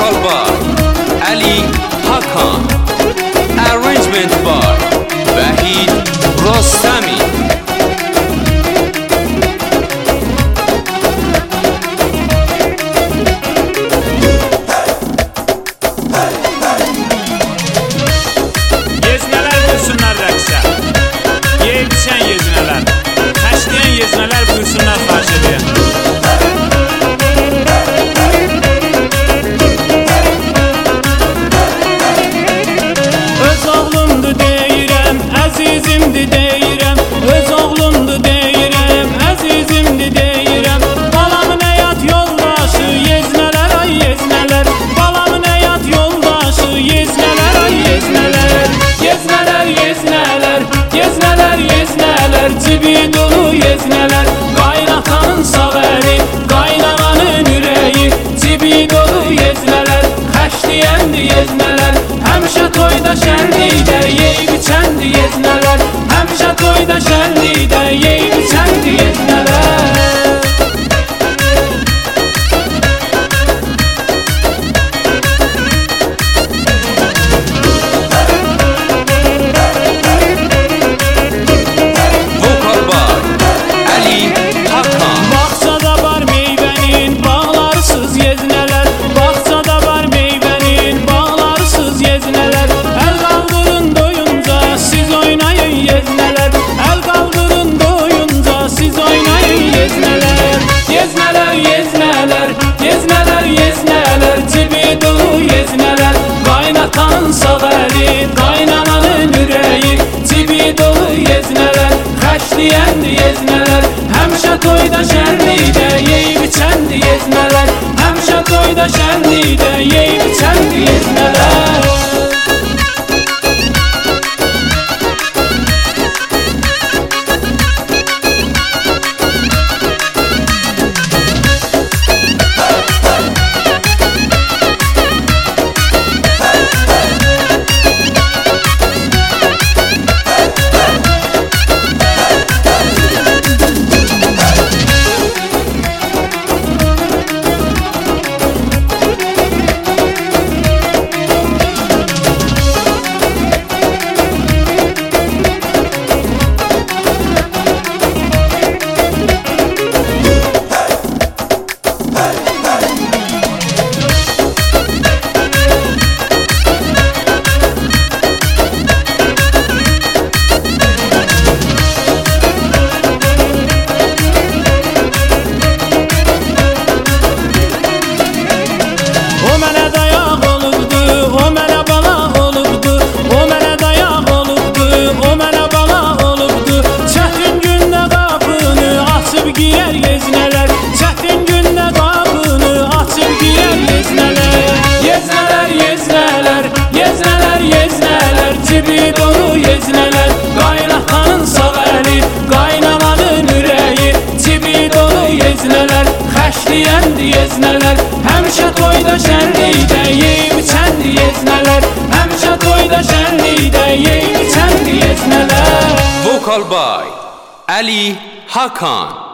Vocal by Ali Hakan. Arrangement by Vahid Rostami. Yeznələr buyursunlar rəqsə. Yeyib içən yeznələr, xəşləyən yeznələr buyursunlar xahiş edirəm. Öz oğlumdur deyirəm, əzizimdir deyirəm. Öz oğlumdur deyirəm, əzizimdir deyirəm. Balamın həyat yoldaşı yeznələr, ay yeznələr. Balamın həyat yoldaşı yeznələr, ay yeznələr. Yeznələr, yeznələr, yeznələr, yeznələr. Cibi dolu yeznələr. Qaynatanın sağ əli, qaynananın ürəyi. Cibi dolu yeznələr, xəşləyəndir yeznələr. Həmişə toyda şənlikdə yeyib içəndir yeznələr. Həmişə toyda şənlikdə yeyib içəndir yeznələr. Vocal by Ali Hakan. Bağçada var meyvənin bağlarsız yeznələr. Bağçada var meyvənin bağlarsız yeznələr. Əl qaldırın doyunca siz oynayın yeznələr. Əl qaldırın doyunca siz oynayın yeznələr. Yeznələr, yeznələr, yeznələr, yeznələr. Cibi dolu yeznələr. Qaynatanın sağ əli, qaynananın ürəyi. Cibi dolu yeznələr, xəşləyəndir yeznələr. Həmişə toyda şənlikdə yeyib içəndir yeznələr. Həmişə toyda şənlikdə yeyib içəndir yeznələr. O mənə dayaq olubdu, o mənə balaq olubdu. O mənə dayaq olubdu, o mənə balaq olubdu. Çətin gündə qapını açıb girər yeznələr. Çətin gündə qapını açıb girər yeznələr. Yeznələr, yeznələr, yeznələr, yeznələr. Cibi dolu yeznələr. Qaynatanın sağ əli, qaynananın ürəyi. Cibi dolu yeznələr, xəşləyəndir yeznələr. Həmişə toyda şənlikdə yeyib içəndir yeznələr. Həmişə toyda şənlikdə yeyib içəndir yeznələr. Vocal by Ali Hakan.